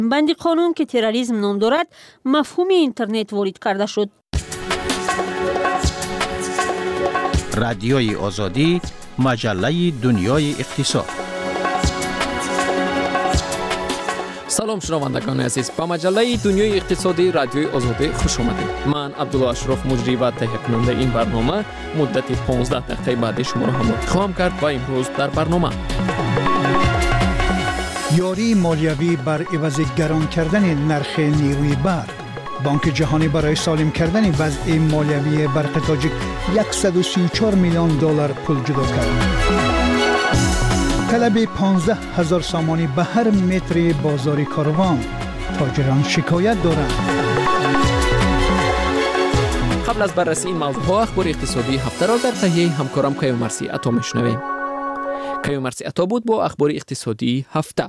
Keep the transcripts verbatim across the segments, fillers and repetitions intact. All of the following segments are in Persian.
بند قانون که تروریسم نام دارد مفهوم اینترنت وارد کرده شد. رادیوی آزادی، مجله دنیای اقتصاد. سلام شنوندگان عزیز، با مجله دنیای اقتصادی رادیوی آزادی خوش آمدید. من عبدالله اشرف مجری و تهیه کننده این برنامه مدت پانزده دقیقه بعد شما را همراه خواهم کرد و امروز در برنامه یاری مالیوی بر عوض گران کردن نرخ نیروی برق. بانک جهانی برای سالم کردن وضع مالیوی برق تاجیک صد و سی و چهار میلیون دلار پول جدا کرد. طلب پانزده هزار سامانی به هر متر بازار کاروان. تاجران شکایت دارند. قبل از بررسی این موضوع ها اخبار اقتصادی هفته را در تهیه همکارم کیومرثی عطا میشنویم. کیومرثی عطا بود با اخبار اقتصادی هفته.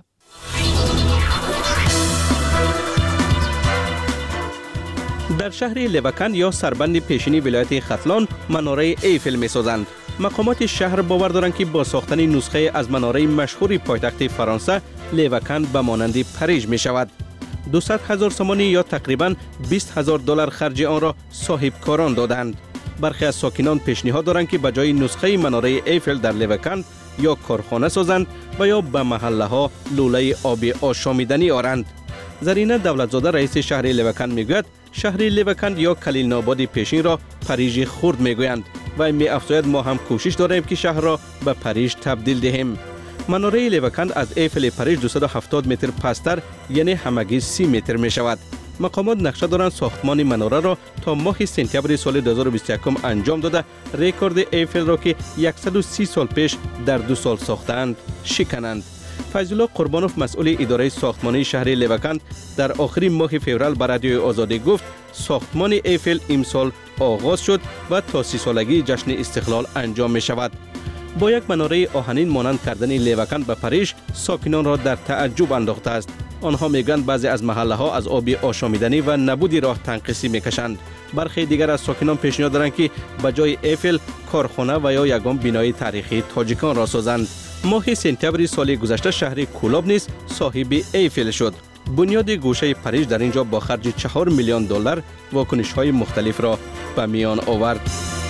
در شهر لوکان یا سربند پیشینی ولایت ختلان مناره ایفل می‌سازند. مقامات شهر باور دارند که با ساختن نسخه از مناره مشهور پایتخت فرانسه، لوکان به مانند پاریژ می شود. دویست هزار سامانی یا تقریباً بیست هزار دلار خرج آن را صاحب کاران دادند. برخی از ساکنان پیشنهاد دارند که به جای نسخه مناره ایفل در لوکان یا کارخانه سازند و یا به محله ها لوله آب آشامیدنی آرند. زرینه دولتزاده رئیس شهر لوکان میگوید شهر لوکان یا کلیل آباد پیشین را پاریژ خرد میگویند و می افزاید ما هم کوشش داریم که شهر را به پاریژ تبدیل دهیم. مناره لوکان از ایفل پاریژ دویست و هفتاد متر پستر یعنی همگی سی متر می شود. مقامات نقشه دارند ساختمان مناره را تا ماه سپتامبر سال دو هزار و بیست و یک انجام داده رکورد ایفل را که صد و سی سال پیش در دو سال ساختند شکنند. فیض‌الله قربانوف مسئول اداره ساختمانی شهر لوکان در آخر ماه فوریه به رادیوی آزادی گفت ساختمان ایفل امسال آغاز شد و تا سی سالگی جشن استقلال انجام می شود. با یک مناره آهنین مانند کردن لوکان به پاریژ ساکنان را در تعجب انداخته است. آنها میگویند بعضی از محله ها از آب آشامیدنی و نبود راه تنقیسی میکشند. برخی دیگر از ساکنان پیشنهاد دارند که به جای ایفل کارخانه و یا یگان بنای تاریخی تاجیکان را سازند. ماه سپتامبر سال گذشته شهر کولاب نیز صاحب ایفل شد. بنیاد گوشه پاریژ در اینجا با خرج چهار میلیون دلار واکنش های مختلف را به میان آورد.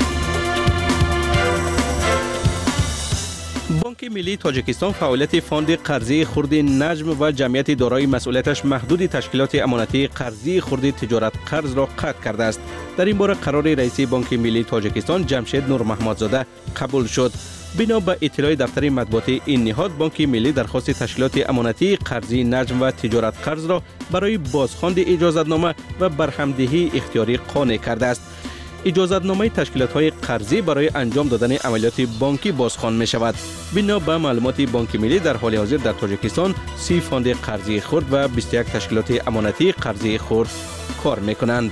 بانک ملی تاجیکستان فعالیت فاند قرضی خرد نجم و جمعیت دارای مسئولیتش محدود تشکیلات امانتی قرضی خرد تجارت قرض را قطع کرده است. در این باره قرار رئیس بانک ملی تاجیکستان جمشید نور محمدزاده قبول شد. بنا به اطلاع دفتر مطبوعاتی این نهاد بانک ملی درخواست تشکیلات امانتی قرضی نجم و تجارت قرض را برای بازخواند اجازتنامه و برهمدهی اختیاری قانع کرده است. اجازتنامه تشکیلات‌های قرضی برای انجام دادن عملیات بانکی بازخوان می شود. بنا به معلومات بانک ملی در حال حاضر در تاجیکستان سی فاند قرضی خرد و بیست و یک تشکیلات امانتی قرضی خرد کار می کنند.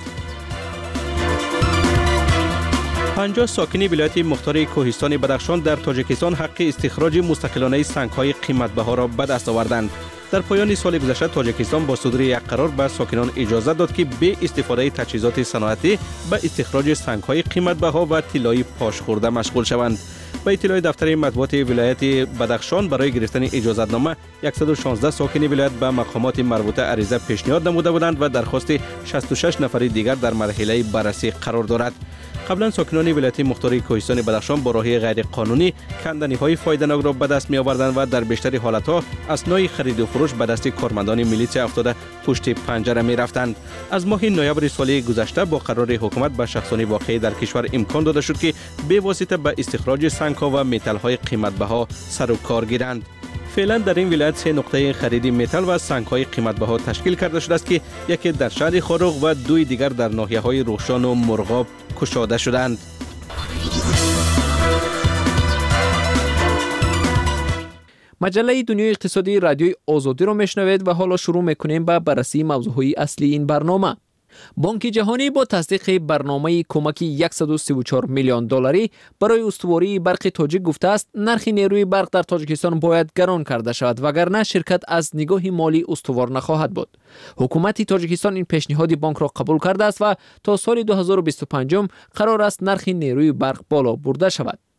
پنجاه ساکنی ولایت مختار کوهستان بدخشان در تاجیکستان حق استخراج مستقلانه سنگ‌های قیمت‌بها را به دست آوردند. در پایان سال گذشته تاجیکستان با صدور یک قرار به ساکنان اجازه داد که به استفاده تجهیزات صنعتی به استخراج سنگ‌های قیمت‌بها و طلای پاش خورده مشغول شوند. به اطلاع دفتر مطبوعات ولایت بدخشان برای گرفتن اجازتنامه صد و شانزده ساکن ولایت به مقامات مربوطه عریضه پیشنهاد نموده بودند و درخواست شصت و شش نفر دیگر در مرحله بررسی قرار دارد. قبلا ساکنان ولایت مختار کوهستان بدخشان با راه غیر قانونی کندنی‌های فایده‌ناک را به دست می‌آوردند و در بیشتر حالت‌ها اسنای خرید و فروش به دست کارمندان میلیسیا افتاده پشت پنجره می‌رفتند. از ماه نوامبر سال گذشته با قرار حکومت به شخصان واقعی در کشور امکان داده شد که به واسطه به استخراج سنگ‌ها و متال‌های قیمت‌بها سر و کار گیرند. فعلا در این ولایت سه نقطه خرید متال و سنگ‌های قیمت‌بها تشکیل کرده شده است که یکی در شهر خاروق و دوی دیگر در ناحیه‌های روشان و مرغاب کشاده شدند. مجله دنیای اقتصادی رادیوی آزادی رو میشنوید و حالا شروع میکنیم به بررسی موضوعهای اصلی این برنامه. بانک جهانی با تصدیق برنامه کمکی صد و سی و چهار میلیون دلاری برای استواری برق تاجیک گفته است نرخ نیروی برق در تاجیکستان باید گران کرده شود وگرنه شرکت از نگاه مالی استوار نخواهد بود. حکومت تاجیکستان این پیشنهاد بانک را قبول کرده است و تا سال دو هزار و بیست و پنج قرار است نرخ نیروی برق بالا برده شود.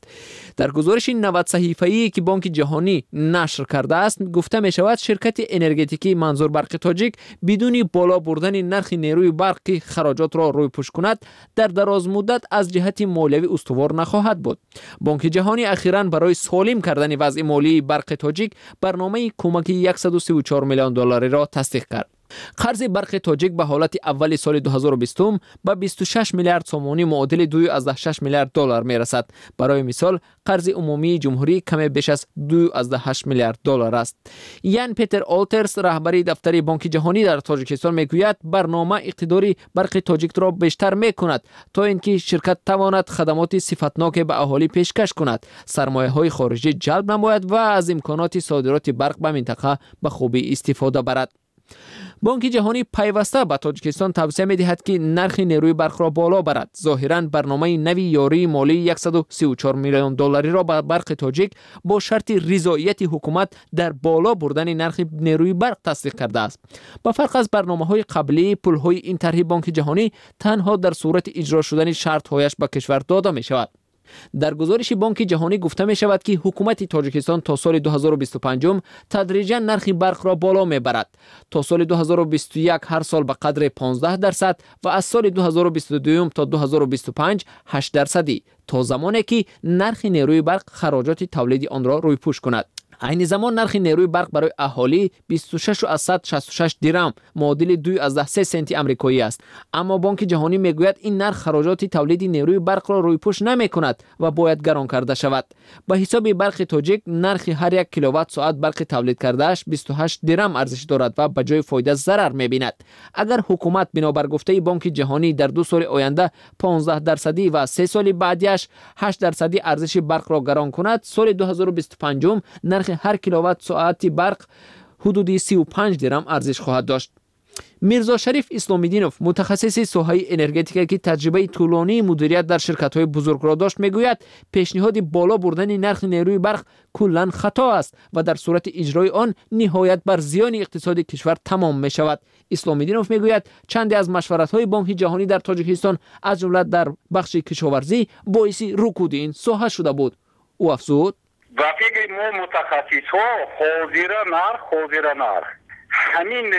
در گزارش نود صحیفه‌ای که بانک جهانی نشر کرده است گفته می شود شرکت انرژتیکی منظور برق تاجیک بدون بالا بردن نرخ نیروی برق که خراجات را روی پوش کند در دراز مدت از جهت مالیوی استوار نخواهد بود. بانک جهانی اخیراً برای سالم کردن وضع مالی برق تاجیک برنامه کمک صد و سی و چهار میلیون دلاری را تصدیق کرد. قرض برق تاجیک به حالت اول سال دو هزار و بیست به بیست و شش میلیارد سومانی معادل دو ممیز شش میلیارد دلار می رسد. برای مثال قرض عمومی جمهوری کم بیش از دو ممیز هشت میلیارد دلار است. یان پیتر آلترز رهبر دفتر بانک جهانی در تاجیکستان میگوید برنامه اقتداری برق تاجیک را بیشتر می کند تا اینکه شرکت تواند خدمات صفتناک به اهالی پیشکش کند، سرمایه های خارجی جلب نماید و از امکانات صادرات برق به منطقه به خوبی استفاده برد. بانک جهانی پیوسته به تاجیکستان توصیه می دهد که نرخ نیروی برق را بالا برد. ظاهراً برنامه نوی یاری مالی صد و سی و چهار میلیون دلاری را به برق تاجیک با شرط رضایت حکومت در بالا بردن نرخ نیروی برق تصدیق کرده است. با فرق از برنامه‌های قبلی، پول‌های این طرح بانک جهانی تنها در صورت اجرا شدن شرط‌هایش به کشور داده می شود. در گزارش بانک جهانی گفته می شود که حکومت تاجیکستان تا سال دو هزار و بیست و پنج تدریجا نرخ برق را بالا می برد. تا سال دو هزار و بیست و یک هر سال به قدر پانزده درصد و از سال دو هزار و بیست و دو تا دو هزار و بیست و پنج هشت درصدی تا زمانی که نرخ نیروی برق خراجات تولید آن را روی پوش کند. عین زمان نرخ نیروی برق برای اهالی بیست و شش و صد و شصت و شش درم معادل دو ممیز سه سنتی آمریکایی است. اما بانک جهانی میگوید این نرخ خراجات تولید نیروی برق را روی پوش نمی کند و باید گران کرده شود. به حساب برق تاجیک نرخ هر یک کیلووات ساعت برق تولید کردهش بیست و هشت درم ارزش دارد و به جای فایده ضرر می‌بیند. اگر حکومت بنابر گفته بانک جهانی در دو سال آینده پانزده درصدی و سه سال بعدیش هشت درصدی ارزش برق را گران کند، سال دو هزار و بیست و پنج نرخ هر کیلووات ساعت برق حدود سی و پنج درم ارزش خواهد داشت. میرزا شریف اسلامیدینوف متخصص ساحه انرژتیک که تجربه طولانی مدیریت در شرکت‌های بزرگ را داشت میگوید پیشنهاد بالا بردن نرخ نیروی برق کلاً خطا است و در صورت اجرای آن نهایت بر زیان اقتصادی کشور تمام می شود. اسلامیدینوف میگوید چندی از مشورت‌های بانک جهانی در تاجیکستان از جمله در بخش کشاورزی باعث رکود این ساحه شده بود. او افزود: و فکر ما متخصص ها حاضر نرخ حاضر نرخ همین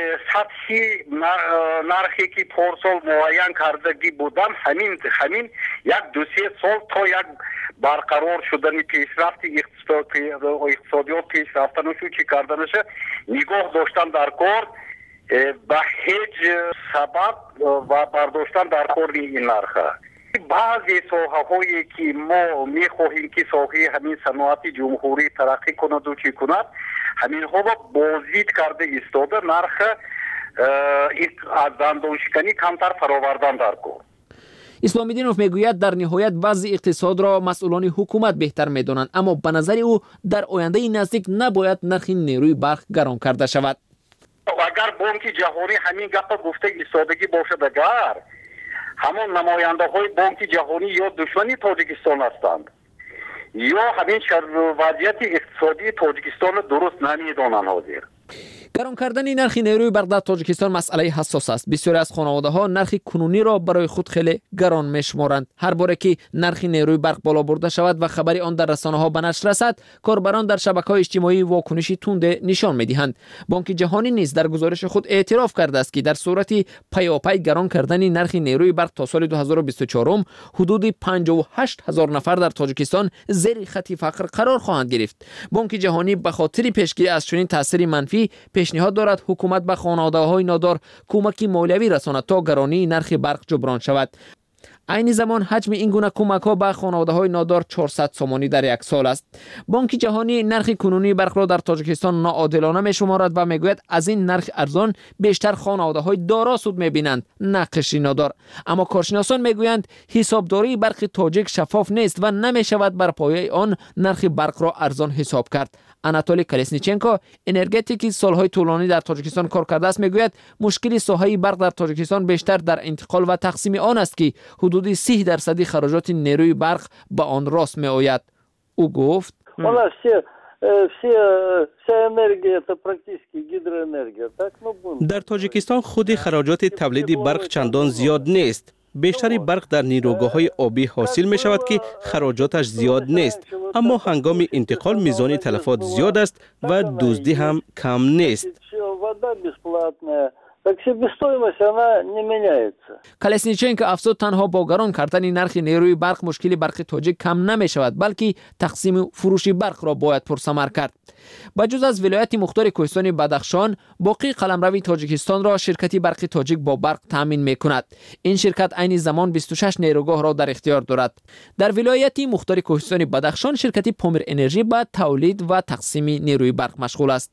سطحی نرخی که پارسال معین کردگی بودن همین همین یک دو سه سال تا یک برقرار شدن پیشرفت اقتصادی و پیشرفتنش چی کردنش نگاه داشتن در کار به هیچ سبب و برداشتن در کار این نرخ. بعضی ساحه هایی که ما میخواهیم که ساحه همین صنعت جمهوری ترقی کند و چی کند همین ها بازدید کرده ایستاده نرخ از دندان شکنی کمتر فراوردن در کار. اسلامیدینوف میگوید در نهایت وضع اقتصاد را مسئولان حکومت بهتر میدانند، اما به نظر او در آینده نزدیک نباید نرخ نیروی برق گران کرده شود. اگر بانک جهانی همین گپ گفته ایستادگی باشد، اگر همون نماینده های بانک جهانی یا دشمنی تاجیکستان هستند یا همین وضعیت اقتصادی تاجیکستان درست نمیدانند. حاضر گران کردن نرخ نیروی برق در تاجیکستان مسئله حساس است. بسیاری از خانواده ها نرخ کنونی را برای خود خیلی گران میشمارند. هر باره که نرخ نیروی برق بالا برده شود و خبری آن در رسانه ها به نشر رسد، کاربران در شبکه‌های اجتماعی واکنشی تند نشان میدهند. بانک جهانی نیز در گزارش خود اعتراف کرده است که در صورت پیاپی گران کردن نرخ نیروی برق تا سال دو هزار و بیست و چهار حدود پنجاه و هشت هزار نفر در تاجیکستان زیر خط فقر قرار خواهند گرفت. بانک جهانی به خاطر پیشگیری از چنین تاثیر منفی پیشنهاد دارد حکومت به خانواده‌های نادار کمکی مالیوی رساند تا گرانی نرخ برق جبران شود. عین زمان حجم این گونه کمک‌ها به خانواده‌های نادار چهارصد سومانی در یک سال است. بانک جهانی نرخ کنونی برق را در تاجیکستان ناعادلانه می‌شمارد و میگوید از این نرخ ارزان بیشتر خانواده‌های دارا سود می‌بینند، نه قشری نادار. اما کارشناسان میگویند حسابداری برق تاجیک شفاف نیست و نمی‌شود بر پایه آن نرخ برق را ارزان حساب کرد. آناتولی کلسنیچنکو انرژتیکی سالهای طولانی در تاجیکستان کار کرده است میگوید مشکل ساحه برق در تاجیکستان بیشتر در انتقال و تقسیم آن است که حدود سی درصدی خراجات نیروی برق به آن راست می آید. او گفت در تاجیکستان خود خراجات تولید برق چندان زیاد نیست. بیشتری برق در نیروگاه‌های آبی حاصل می شود که خراجاتش زیاد نیست، اما هنگام انتقال میزان تلفات زیاد است و دزدی هم کم نیست. کالسنیچنکو افزود تنها با گران کردن نرخ نیروی برق مشکل برق تاجیک کم نمی شود، بلکه تقسیم فروش برق را باید پرثمر کرد. بجز از ولایت مختار کوهستان بدخشان، باقی قلمرو تاجیکستان را شرکت برق تاجیک با برق تامین می کند. این شرکت عین زمان بیست و شش نیروگاه را در اختیار دارد. در ولایت مختار کوهستان بدخشان شرکت پامیر انرژی با تولید و تقسیم نیروی برق مشغول است.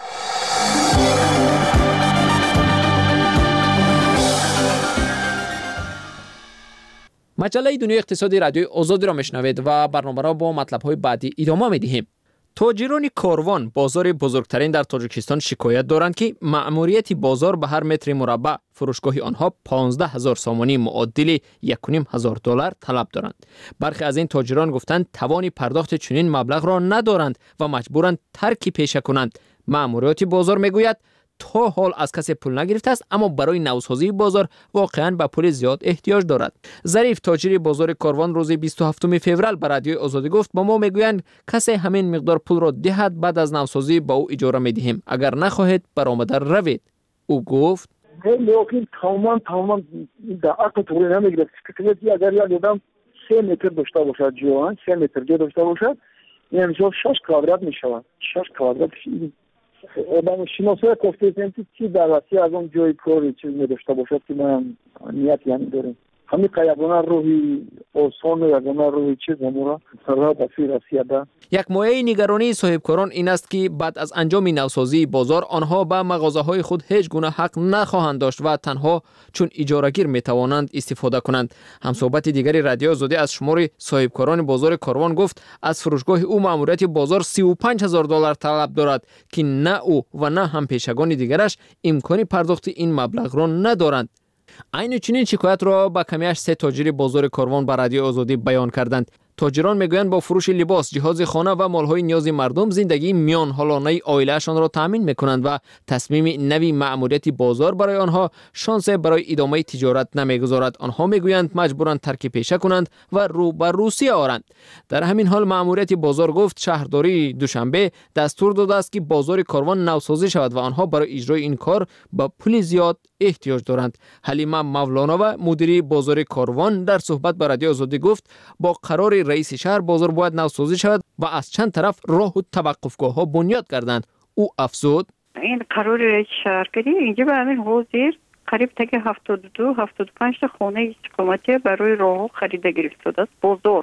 مجله دنیای اقتصادی رادیوی آزادی را میشنوید و برنامه را با مطلب‌های بعدی ادامه می‌دهیم. تاجران کاروان بازار بزرگترین در تاجیکستان شکایت دارند که مأموریت بازار به هر متر مربع فروشگاه آنها پانزده هزار سامانی معادل یک و نیم هزار دلار طلب دارند. برخی از این تاجران گفتند توان پرداخت چنین مبلغ را ندارند و مجبورند ترک پیشه کنند. مأموریت بازار میگوید تا حال از کسی پول نگرفته است، اما برای نوسازی بازار واقعا به پول زیاد احتیاج دارد. ظریف تاجر بازار کاروان روز بیست و هفتم فوریه به رادیوی آزادی گفت با ما میگویند کسی همین مقدار پول را دهد بعد از نوسازی با او اجاره میدهیم، اگر نخواهید برآمده روید. او گفت لیکن تمام تمام در عقد طوری نمیگیرد که اگر یا دیدم سه متر داشته باشد جوان سه متر جا داشته باشد این امضا شش کوادرات میشود. شش کوادرات آدم شناسای گفته که چی در واسه از اون جای کاری چیز نداشته باشد که من نیت یعنی دارم. همین یگانه روحی آسان و یگانه روحی چیز همورا سرها بسیر رسیده. یک مایه نگرانی صاحبکاران این است که بعد از انجام نوسازی بازار آنها به مغازه‌های خود هیچ گونه حق نخواهند داشت و تنها چون اجاره‌گیر میتوانند استفاده کنند. همصحبت دیگری رادیو آزادی از شمار صاحبکاران بازار کاروان گفت از فروشگاه او مأموریت بازار سی و پنج هزار دلار طلب دارد که نه او و نه هم پیشگان دیگرش امکان پرداخت این مبلغ را ندارند. این چنین شکایت را با کمیش سه تاجر بازار کاروان به رادیو آزادی بیان کردند. تاجران میگویند با فروش لباس، جهاز خانه و مالهای نیاز مردم زندگی میان حالانه عائله‌شان را تامین میکنند و تصمیم نوی مأموریت بازار برای آنها شانس برای ادامه تجارت نمیگذارد. آنها میگویند مجبورند ترک پیشه کنند و رو به روسیه آرند. در همین حال مأموریت بازار گفت شهرداری دوشنبه دستور داده است که بازار کاروان نوسازی شود و آنها برای اجرای این کار با پول زیاد احتیاج دارند. حلیمه مولانا و مدیر بازار کاروان در صحبت با رادیو آزادی گفت با قرار رئیس شهر بازار باید نوسازی شود و از چند طرف راه و توقفگاه ها بنیاد کردند. او افزود این قرار رئیس شهر کردی اینجا به همین حاضر قریب تا هفتاد و دو هفتاد و پنج تا خانه استقامتی برای راه خریده گرفته است. بازار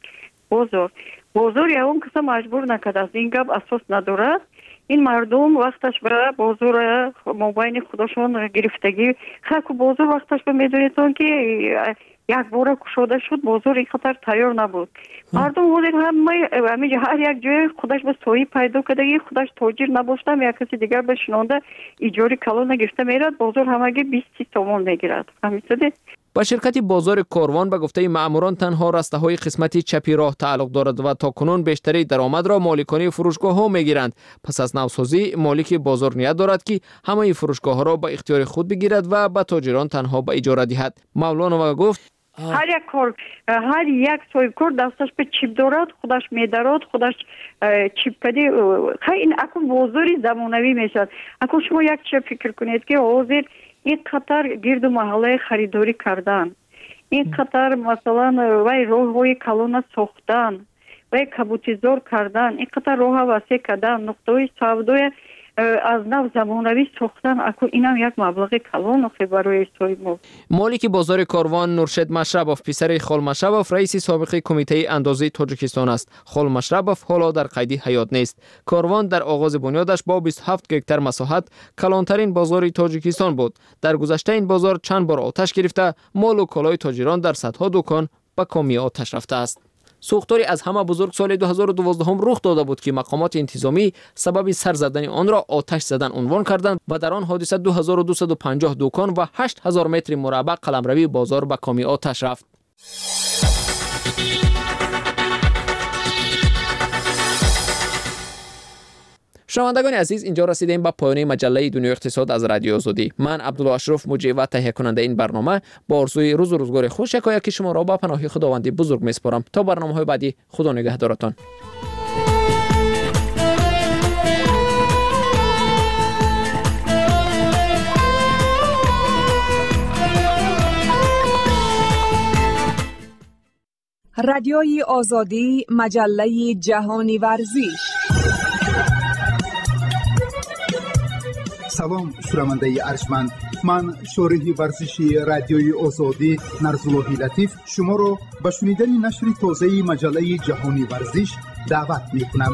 بازار بازار یا اون کس مجبور نکرده است، این گپ اساس ندارد. این مردم وقتش به بازار مابین خودشون گرفتگی خاک بازار وقتش به میدونیتون که یک بار کشاده شد بازار این خطر تیار نبود. مردم بودن همه همه هر یک جای خودش به سوی پیدا کرده، خودش تاجر نباشتم یا کسی دیگر به شنونده ایجاری کلان نگرفته میرد، بازار همگی بیست تومان میگیرد. همینطوره. با شرکت بازار کاروان به گفته مأموران تنها راسته های قسمت چپی راه تعلق دارد و تا کنون بیشتری درآمد را مالکان فروشگاه ها میگیرند. پس از نوسازی مالک بازار نیت دارد که همه فروشگاه ها را به اختیار خود بگیرد و به تاجران تنها به اجاره دهد. مولانا گفت هر یک کار هر یک صاحبکار دستش به چیپ دارد، خودش میدارد، خودش چیپ کدی این اکو بازاری زمانوی میشد. اکو شما یک چه فکر کنید که حاضر این قطر گرد و محله خریداری کردن، این قطر مثلا وای راه های کلون ساختن وای کبوتیزار کردن، این قطر راه وسیع کردن، نقطه سودای از نو زمانوی ساختن، اکو اینم یک مبلغ کلان اخی برای صاحب. مالک بازار کاروان نورشد مشربوف پسر خال مشربوف رئیس سابق کمیته اندازه تاجیکستان است. خال مشربوف حالا در قید حیات نیست. کاروان در آغاز بنیادش با بیست و هفت هکتار مساحت کلانترین بازار تاجیکستان بود. در گذشته این بازار چند بار آتش گرفته، مال و کالای تاجران در صدها دکان به کامی آتش رفته است. سوختاری از همه بزرگ سال دو هزار و دوازده رخ داده بود که مقامات انتظامی سبب سر زدن آن را آتش زدن عنوان کردند و در آن حادثه دو هزار و دویست و پنجاه دکان و هشت هزار متر مربع قلمروی بازار به کامی آتش رفت. شنوندگان عزیز، اینجا رسیدیم به پایان مجله دنیای اقتصاد از رادیو آزادی. من عبدالله اشرف مجری و تهیه کننده این برنامه با آرزوی روز و روزگار خوش یکایک که شما را با پناه خداوند بزرگ میسپارم. تا برنامه‌های بعدی، خدا نگهدارتان. رادیوی آزادی، مجله جهانی ورزش. سلام شنونده ارجمند، من شارح ورزشی رادیوی آزادی نرزالله لطیف شما را به شنیدن نشر تازه مجله جهانی ورزش دعوت می‌کنم.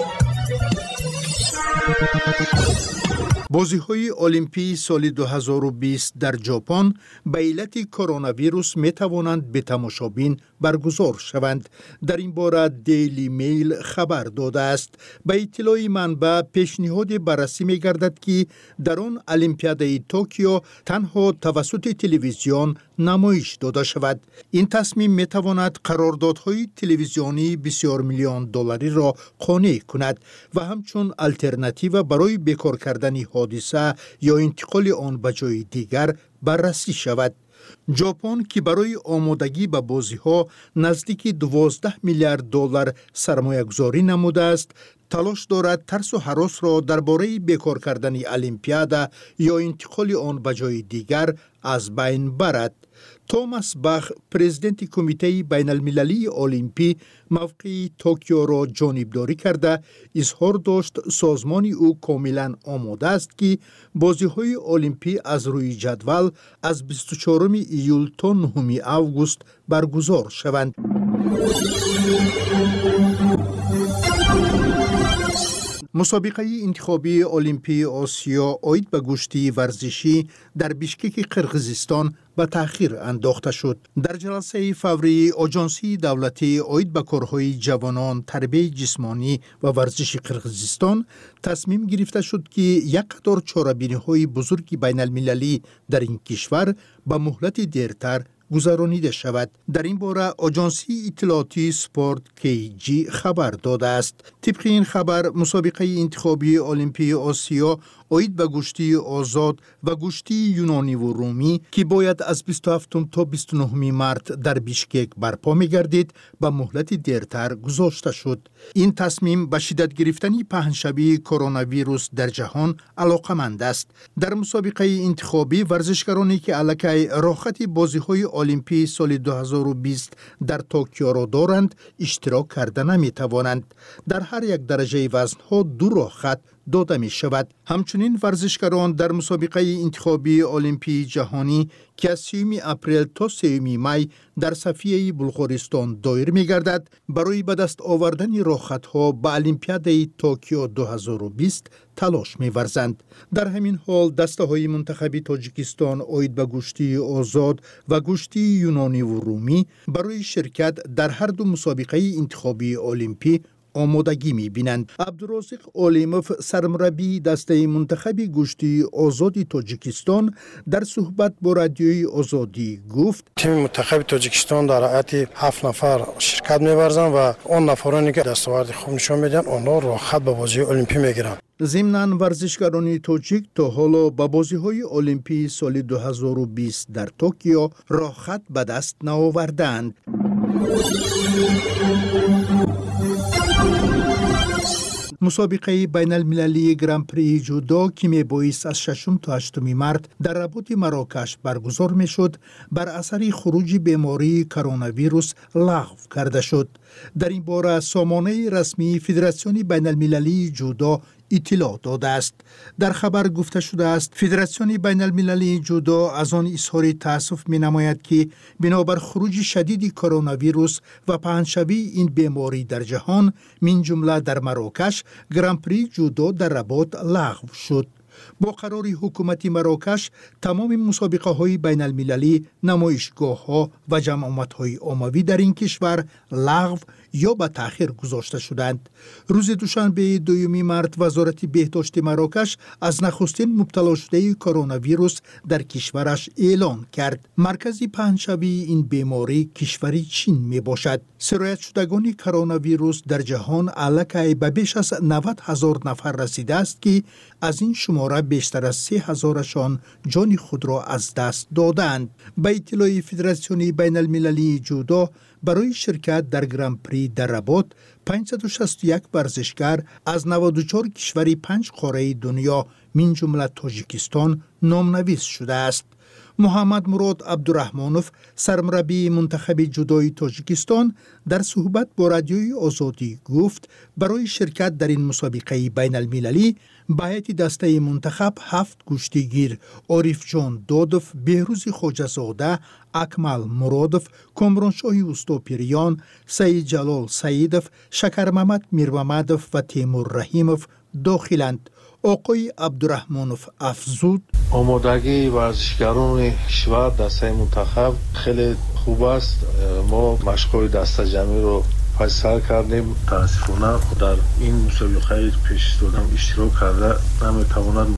بازی‌های المپی سال دو هزار و بیست در ژاپن به علت کرونا ویروس می‌توانند به تماشابین برگزار شوند. در این باره دیلی میل خبر داده است. به اطلاع منبع پیشنهاد بررسی می‌گردد که در آن المپیادای توکیو تنها توسط تلویزیون نمایش داده شود. این تصمیم می‌تواند قراردادهای تلویزیونی بسیار میلیون دلاری را قانع کند و همچون الترناتیو برای بیکار کردن حادثه یا انتقال آن به جای دیگر بررسی شود. ژاپن که برای آمادگی به بازی‌ها نزدیک دوازده میلیارد دلار سرمایه گذاری نموده است، تلاش دارد ترس و هراس را درباره بیکار کردن المپیاد یا انتقال آن به جای دیگر از بین برد. توماس باخ، پرزیدنت کمیته بین المللی المپی، موقع توکیو را جانبداری کرده اظهار داشت سازمان او کاملا آماده است که بازی‌های المپی از روی جدول از بیست و چهارم ایول تا نهم آگوست برگزار شوند. مسابقه انتخابی المپی آسیا عاید به گشتی ورزشی در بیشکک قرقیزستان به تأخیر انداخته شد. در جلسه فوری آژانسی دولتی عاید به کارهای جوانان، تربیت جسمانی و ورزش قرقیزستان تصمیم گرفته شد که یک قطار چاره‌بینی‌های بزرگ بین المللی در این کشور به مهلت دیرتر گذرانیده شود. در این باره آژانسی اطلاعاتی سپورت کی جی خبر داده است. طبق این خبر مسابقه انتخابی المپی آسیا عاید به گشتی آزاد و گشتی یونانی و رومی که باید از بیست و هفتم تا بیست و نهم مارس در بیشکک برپا می‌گردید به مهلت دیرتر گذاشته شد. این تصمیم به شدت گرفتن پهنشوی کرونا ویروس در جهان علاقمند است. در مسابقه انتخابی ورزشکارانی که علاقه راحت بازی‌های المپی سال دو هزار و بیست در توکیو را دارند اشتراک کرده نمی توانند. در هر یک درجه وزن‌ها دو راحت داده می شود. همچنین ورزشکاران در مسابقه انتخابی المپی جهانی که از سیوم اپریل تا سیوم می در صفیه بلغارستان دایر می گردد برای به دست آوردن راحت‌ها به المپیادای توکیو دو هزار و بیست تلاش می ورزند. در همین حال دسته های منتخبی تاجیکستان عاید به گشتی آزاد و گشتی یونانی و رومی برای شرکت در هر دو مسابقه انتخابی المپی آمادگی می بینند. عبدالرازق علیموف سرمربی دسته منتخبی گشتی آزادی تاجیکستان در صحبت با رادیوی آزادی گفت تیم منتخب تاجیکستان در هیئت هفت نفر شرکت می‌ورزند و اون نفرانی که دستاورد خوب نشان میدن آنها راحت به بازی المپی میگیرند. ضمناً ورزشکاران تاجیک تا حالا به بازی‌های المپی سال دو هزار و بیست در توکیو راحت به دست نآوردند. مسابقه بین المللی گران پری جودو که می بایست از ششم تا هشتم مارس در رباط مراکش برگزار می شد بر اثر خروج بیماری کرونا ویروس لغو کرده شد. در این باره سامانه رسمی فدراسیون بین المللی جودو اطلاع داده است. در خبر گفته شده است فدراسیون بین المللی جودو از آن اظهار تأسف می نماید که بنابر خروج شدید کرونا ویروس و پهنشوی این بیماری در جهان من جمله در مراکش گران پری جودو در رباط لغو شد. با قرار حکومت مراکش تمام مسابقه های بین المللی، نمایشگاه ها و جمعیت های عمومی در این کشور لغو یا به تأخیر گذاشته شدند. روز دوشنبه دوم مارس وزارت بهداشت مراکش از نخستین مبتلا شده کرونا ویروس در کشورش اعلان کرد. مرکزی پنهشوی این بیماری کشوری چین می باشد. سرایت شدگان کرونا ویروس در جهان الکی به بیش از نود هزار نفر رسیده است که از این شماره بیشتر از سه هزارشان جان خود را از دست دادند. به اطلاع فدراسیون بین المللی جودو برای شرکت در گرند پری در رباط پانصد و شصت و یک ورزشکار از نود و چهار کشور پنج قاره دنیا من جمله تاجیکستان نامنویس شده است. محمد مراد عبدالرحمانوف سرمربی منتخب جودوی تاجیکستان در صحبت با رادیوی آزادی گفت برای شرکت در این مسابقه بین المللی به هیئت دسته منتخب هفت کشتیگیر عارف جان دادوف، بهروز خواجه‌زاده، اکمل مرادوف، کامرانشاه اوستاپیریان، سید جلال سیدوف، شکر محمد میرمحمدوف و تیمور رحیموف داخلند. آقای عبدالرحمانوف افزود: آمادگی ورزشکاران کشور دسته منتخب خیلی خوب است. ما مشق‌های دسته جمعی رو فیصل کردیم. تاسفانه در این مسابقه پیش دادم اشتراک کرده نمیتواند.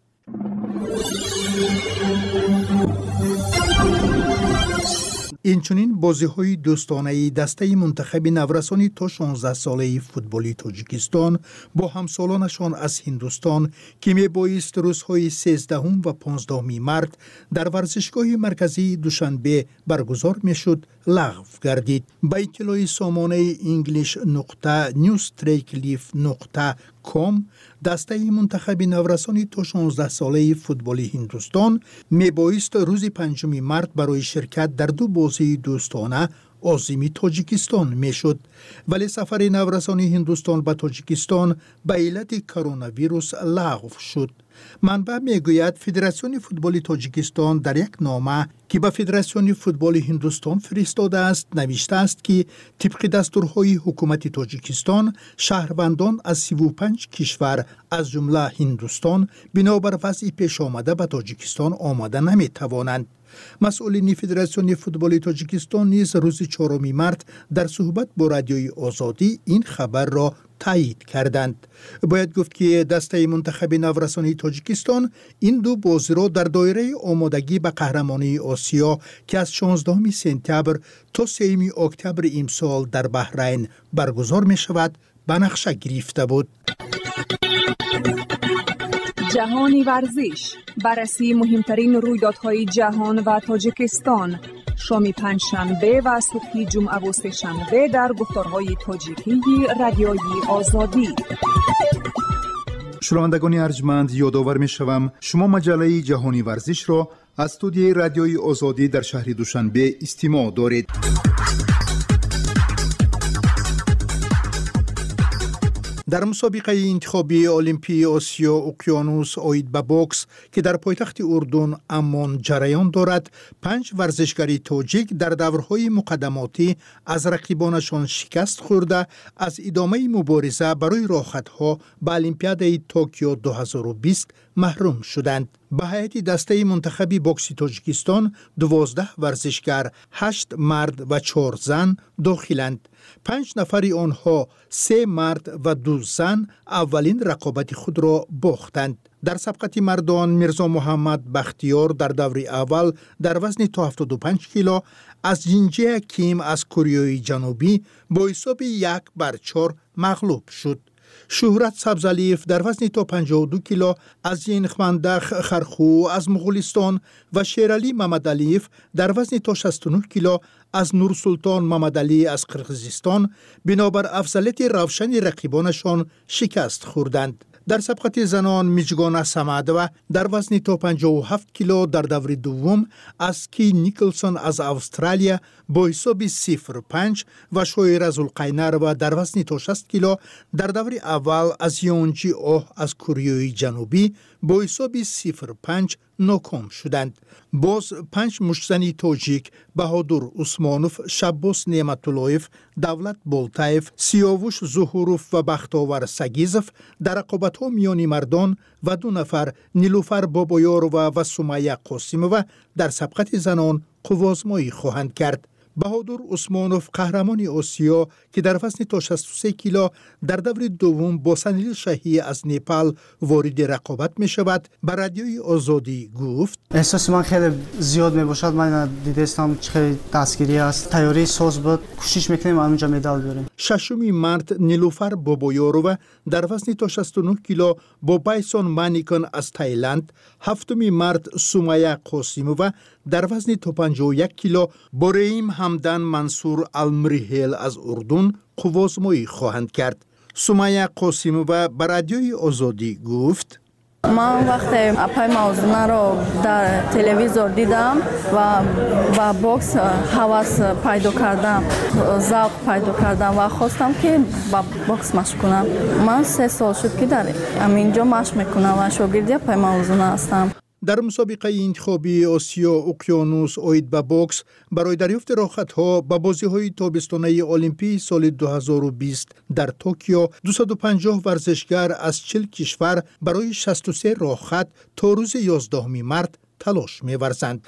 اینچنین بازی‌های دوستانه دسته منتخب نورسانی تا شانزده ساله فوتبالی تاجیکستان با همسالانشان از هندوستان که میبایست روزهای سیزدهم و پانزدهم مارس در ورزشگاه مرکزی دوشنبه برگزار میشد لغو گردید. به اطلاع سامانه انگلیش نقطه نیوستریکلیف نقطه کام دسته منتخب نورسانی تا شانزده ساله فوتبالی هندوستان میبایست روز پنجم مارس برای شرکت در دو بازی دوستانه عازم تاجیکستان میشد، ولی سفر نورسانی هندوستان به تاجیکستان به علت کرونا ویروس لغو شد. منبع میگوید فدراسیون فوتبال تاجیکستان در یک نامه که به فدراسیون فوتبال هندوستان فرستاده است نوشته است که طبق دستورهای حکومت تاجیکستان شهروندان از سی و پنج کشور از جمله هندوستان بنابر وضع پیش آمده به تاجیکستان آمده نمیتوانند. مسئولین فدراسیون فوتبال تاجیکستان نیز روز چهارم مارس در صحبت با رادیوی آزادی این خبر را تایید کردند. باید گفت که دسته منتخب نورسانی تاجیکستان این دو بازی را در دایره آمادگی به قهرمانی آسیا که از شانزدهم سپتامبر تا سوم اکتبر امسال در بحرین برگزار می شود به نقشه گرفته بود. جهانی ورزش، بررسی مهمترین رویدادهای جهان و تاجیکستان، شام پنجشنبه و صبح جمعه و سه‌شنبه در گفتارهای تاجیکی رادیوی آزادی. شنوندگان ارجمند، یادآور می‌شوم شما مجله جهانی ورزش را از استودیوی رادیوی آزادی در شهر دوشنبه استماع دارید. در مسابقه انتخابی المپی آسیا اقیانوس آید به بوکس که در پایتخت اردن عمان جریان دارد، پنج ورزشکار تاجیک در دورهای مقدماتی از رقیبانشان شکست خورده از ادامه مبارزه برای راحت‌ها به المپیاد توکیو دو هزار و بیست محروم شدند. به هیئت دسته منتخب بوکس تاجیکستان دوازده ورزشکار، هشت مرد و چهار زن داخلند. پنج نفر آنها، سه مرد و دو زن، اولین رقابت خود را باختند. در سبقت مردان میرزا محمد بختیار در دور اول در وزن تا هفتاد و پنج کیلو از جینجه کیم از کره جنوبی با حساب یک بر چهار مغلوب شد. شهرت سبزعلیف در وزن تا پنجاه و دو کیلو از ینخمندخ خرخو از مغولستان و شیرعلی محمدعلیف در وزن تا شصت و نه کیلو از نورسلطان محمدعلی از قرقیزستان بنابر افضلیت روشن رقیبانشان شکست خوردند. در سبقت زنان میجگانا سمادوا در وزن تا پنجاه و هفت کیلو در دور دوم از کی نیکلسون از استرالیا با حساب صفر پنج و شویر زلقینر و در وزن تا شصت کیلو در دور اول از یونجی اوه از کره جنوبی با حساب صفر پنج ناکام شدند. باز پنج مشتزنی تاجیک بهادر عثمانوف، شباس نعمتاللهیف، دولت بولتایف، سیاوش ظهوروف و بختاور سگیزف در رقابت‌ها میان مردان و دو نفر نیلوفر بابایارова و سمیه قاسمova در سبقت زنان قوازمایی خواهند کرد. بهادر عثمانوف قهرمان آسیا که در وزن تا شصت و سه کیلو در دور دوم با سنیل شاهی از نپال وارد رقابت می شود به رادیوی آزادی گفت احساس من خیلی زیاد می باشد. من دیدستم خیلی دستگیری است. تیاری ساز بود. کوشش میکنیم همینجا مدال بیاریم. ششمی مرد نیلوفر بابایارova در وزن تا شصت و نه کیلو با بایسون مانیکن از تایلند، هفتمی مرد سمیه قاسمova در وزن تا پنجاه و یک کیلو با رحیم همدان منصور المریحل از اردن قوازمایی خواهند کرد. سمیه قاسمova به رادیوی آزادی گفت من وقتی اپای موضوع رو در تلویزیون دیدم و با باکس هوس پیدا کردم، ذوق پیدا کردم و خواستم که با باکس مشق کنم. من سه سال شد که در همینجا مشق میکنم و شاگرد اپای موضوع هستم. در مسابقه انتخابی آسیا اقیانوس اوید به باکس برای دریافت راحت‌ها به بازی‌های تابستانه المپی سال دو هزار و بیست در توکیو دویست و پنجاه ورزشگر از چهل کشور برای شصت و سه راحت تا روز یازدهم مارس تلاش می‌ورزند.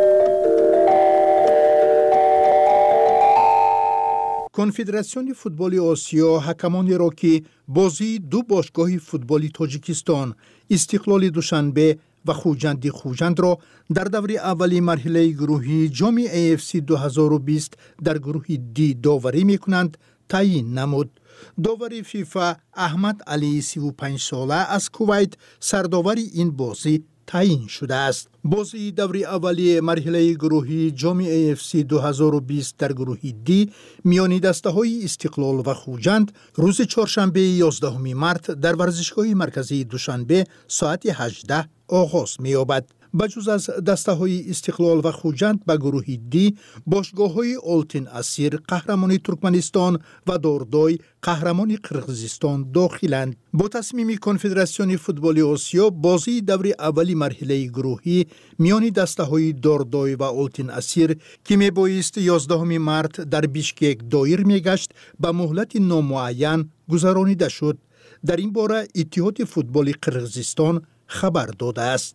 کنفدراسیون فوتبال آسیا حکمانی را که بازی دو باشگاه فوتبالی تاجیکستان استقلال دوشنبه و خوجند خوجند را در دور اولی مرحله گروهی جام ای اف سی دو هزار و بیست در گروه دی داوری می کنند تعیین نمود. داور فیفا احمد علی سی و پنج ساله از کویت سرداور این بازی تعیین شده است. بازی دور اولی مرحله گروهی جام ای اف سی دو هزار و بیست در گروه دی میان دسته‌های استقلال و خوجند روز چهارشنبه یازدهم مارس در ورزشگاه مرکزی دوشنبه ساعت هجده آغاز می‌یابد. بجز از دسته‌های استقلال و خوجند به گروه دی باشگاه‌های آلتین اسیر قهرمان ترکمنستان و دوردای قهرمان قرقیزستان داخلند. با تصمیم کنفدراسیون فوتبال آسیا بازی دور اولی مرحله گروهی میان دسته‌های دوردای و آلتین اسیر که میبایست یازدهم مارس در بیشکک دایر میگشت به مهلت نامعین گذرانیده شد. در این باره اتحاد فوتبال قرقیزستان خبر داده است.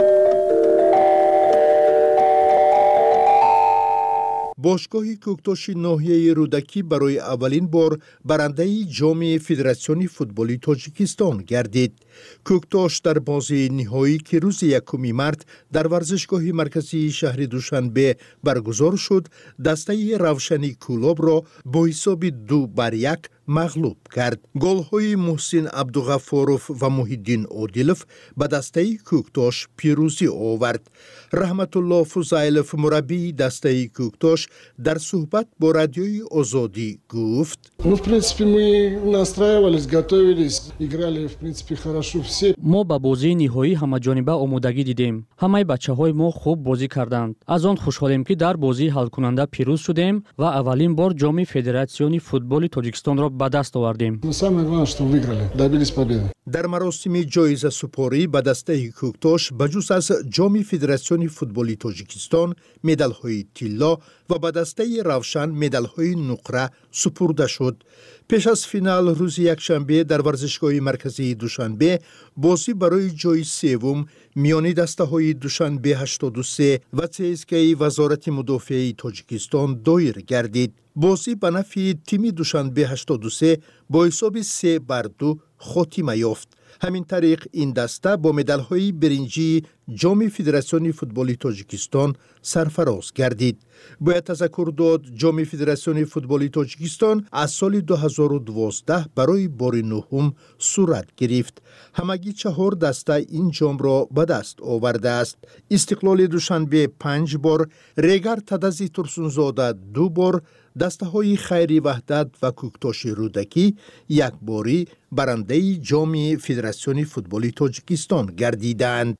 باشگاه کوکتاش ناحیه رودکی برای اولین بار برنده جام فدراسیون فوتبالی تاجیکستان گردید. کوکتاش در بازی نهایی که روز یکم مارس در ورزشگاه مرکزی شهر دوشنبه برگزار شد، دسته روشنی کلوب را با حساب دو بر یک مغلوب کرد. گل‌های محسن عبدالغفاروف و محیدین عادلوف به دسته کوکتاش پیروزی آورد. رحمت الله فضایلوف مربی دسته کوکتاش در صحبت با رادیوی آزادی گفت: Ну, в принципе, мы настраивались, готовились, играли, в принципе, хорошо все. ما ба бозии ниҳоӣ ҳамаҷониба омодагӣ дидем. ҳамаи бачаҳои мо хуб бозӣ карданд. Аз он хушҳолем, ки дар бозии ҳалкунанда пирӯз шудем ва аввалин бор ҷоми Федератсиони футболи Тоҷикистонро ба даст овардем. Но самое главное, что выиграли, добились победы. در مراسم جایزه سپاری به دسته کوکتاش بجز از جام فدراسیون فوتبالی تاجیکستان مدال‌های طلا و به دسته روشن مدال‌های نقره سپرده شد. پیش از فینال روز یکشنبه در ورزشگاه مرکزی دوشنبه بازی برای جای سوم میان دسته‌های دوشنبه هشتاد و سه و سیسکه وزارت مدافع تاجیکستان دایر گردید. بازی به نفع تیم دوشنبه هشتاد و سه با حساب سه بر دو خاتمه یافت. همین طریق این دسته با مدال‌های برنجی جام فدراسیون فوتبالی تاجیکستان سرفراز گردید. باید تذکر داد جام فدراسیون فوتبالی تاجیکستان از سال دو هزار و دوازده برای بار نهم صورت گرفت. همگی چهار دسته این جام را به دست آورده است. استقلال دوشنبه پنج بار، ریگر تدزی ترسونزاده دو بار، دسته های خیری وحدت و کوکتاش رودکی یک باری برنده جام فدراسیون فوتبالی تاجیکستان گردیدند.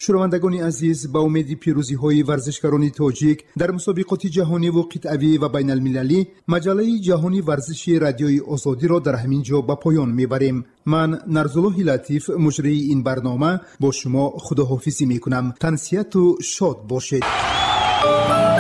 شنوندگان عزیز، با امید پیروزی های ورزشکاران تاجیک در مسابقات جهانی و قطعی و بین المللی، مجله جهانی ورزشی رادیوی آزادی را در همین جا به پایان میبریم. من نرزالله لطیف مجری این برنامه با شما خداحافظی میکنم. تنسیت و شاد باشید.